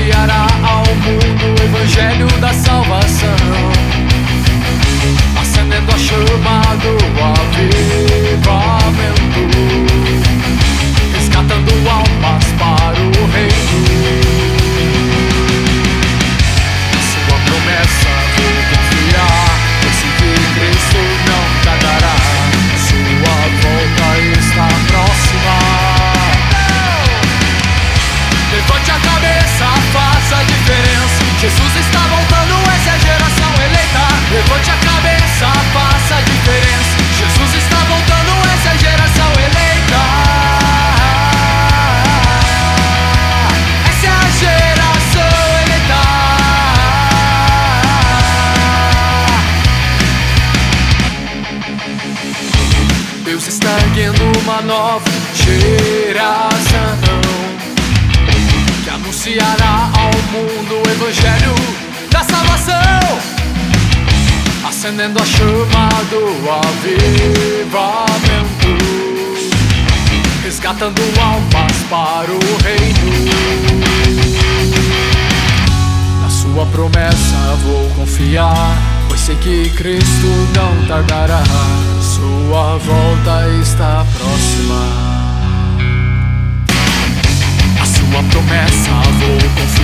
anunciará ao mundo o evangelho da salvação, acendendo a chama do avivamento, resgatando almas para o reino. Na sua promessa vou confiar, pois sei que Cristo não tardará, sua volta está próxima. Levante a cabeça, faça a diferença, Jesus está voltando, essa é a geração eleita. Levante a cabeça, faça a diferença, Jesus está voltando, essa é a geração eleita. Essa é a geração eleita. Deus está erguendo uma nova geração que anunciará ao mundo o evangelho da salvação, acendendo a chama do avivamento, resgatando almas para o reino. Na sua promessa vou confiar, pois sei que Cristo não tardará, sua volta está próxima. A sua promessa vou confiar,